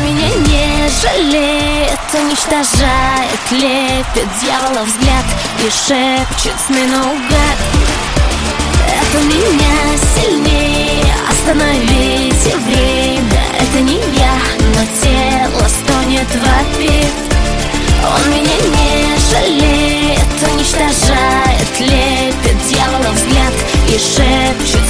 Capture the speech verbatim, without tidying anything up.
меня не жалеет, уничтожает, лепит дьявола взгляд и шепчет сны наугад. Это меня сильнее, остановите время. Это не я, но тело стонет, вопит. Он меня не жалеет, уничтожает, лепит дьявола взгляд и шепчет